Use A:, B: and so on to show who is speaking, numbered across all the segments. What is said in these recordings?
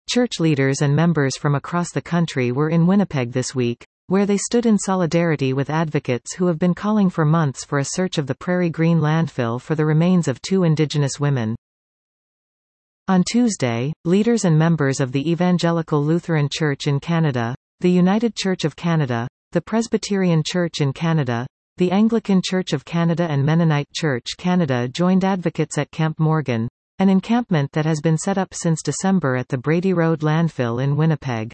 A: Church leaders and members from across the country were in Winnipeg this week, where they stood in solidarity with advocates who have been calling for months for a search of the Prairie Green landfill for the remains of 2 Indigenous women. On Tuesday, leaders and members of the Evangelical Lutheran Church in Canada, the United Church of Canada, the Presbyterian Church in Canada, the Anglican Church of Canada and Mennonite Church Canada joined advocates at Camp Morgan, an encampment that has been set up since December at the Brady Road landfill in Winnipeg.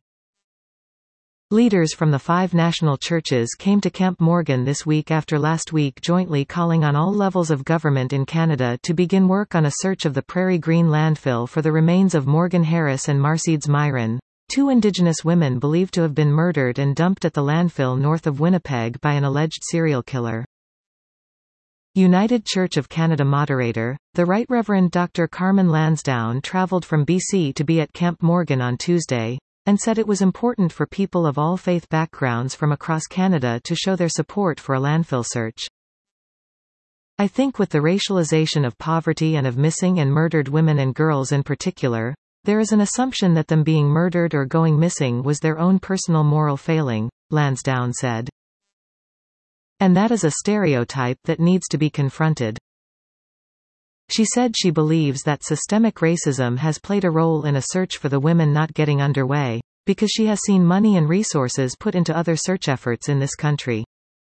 A: Leaders from the 5 national churches came to Camp Morgan this week after last week jointly calling on all levels of government in Canada to begin work on a search of the Prairie Green landfill for the remains of Morgan Harris and Marcedes Myron, 2 Indigenous women believed to have been murdered and dumped at the landfill north of Winnipeg by an alleged serial killer. United Church of Canada moderator, the Right Reverend Dr. Carmen Lansdowne travelled from BC to be at Camp Morgan on Tuesday, and said it was important for people of all faith backgrounds from across Canada to show their support for a landfill search. I think with the racialization of poverty and of missing and murdered women and girls in particular, there is an assumption that them being murdered or going missing was their own personal moral failing, Lansdowne said. And that is a stereotype that needs to be confronted. She said she believes that systemic racism has played a role in a search for the women not getting underway, because she has seen money and resources put into other search efforts in this country.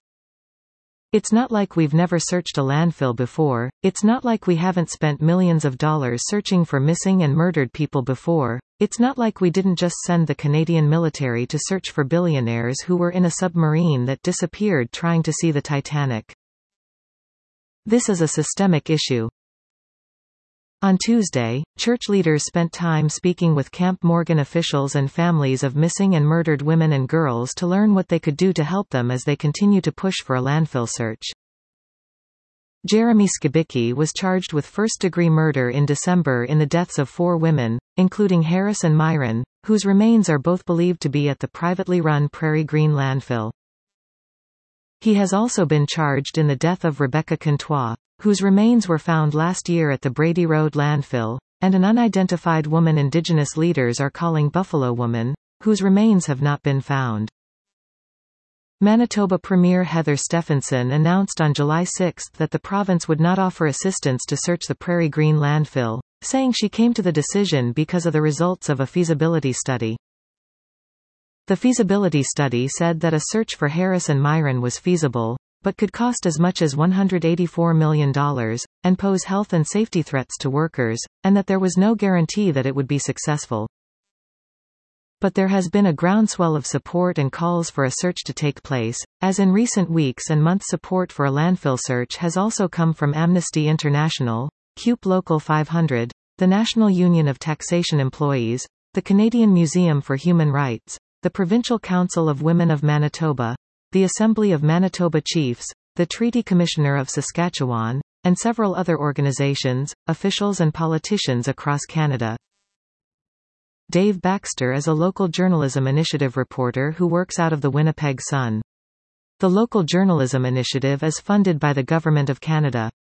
A: It's not like we've never searched a landfill before, it's not like we haven't spent millions of dollars searching for missing and murdered people before, it's not like we didn't just send the Canadian military to search for billionaires who were in a submarine that disappeared trying to see the Titanic. This is a systemic issue. On Tuesday, church leaders spent time speaking with Camp Morgan officials and families of missing and murdered women and girls to learn what they could do to help them as they continue to push for a landfill search. Jeremy Skibicki was charged with first-degree murder in December in the deaths of 4 women, including Harris and Myron, whose remains are both believed to be at the privately run Prairie Green landfill. He has also been charged in the death of Rebecca Contois, whose remains were found last year at the Brady Road landfill, and an unidentified woman Indigenous leaders are calling Buffalo Woman, whose remains have not been found. Manitoba Premier Heather Stefanson announced on July 6 that the province would not offer assistance to search the Prairie Green landfill, saying she came to the decision because of the results of a feasibility study. The feasibility study said that a search for Harris and Myron was feasible, but could cost as much as $184 million, and pose health and safety threats to workers, and that there was no guarantee that it would be successful. But there has been a groundswell of support and calls for a search to take place, as in recent weeks and months support for a landfill search has also come from Amnesty International, CUPE Local 500, the National Union of Taxation Employees, the Canadian Museum for Human Rights, the Provincial Council of Women of Manitoba, the Assembly of Manitoba Chiefs, the Treaty Commissioner of Saskatchewan, and several other organizations, officials and politicians across Canada. Dave Baxter is a local journalism initiative reporter who works out of the Winnipeg Sun. The local journalism initiative is funded by the Government of Canada.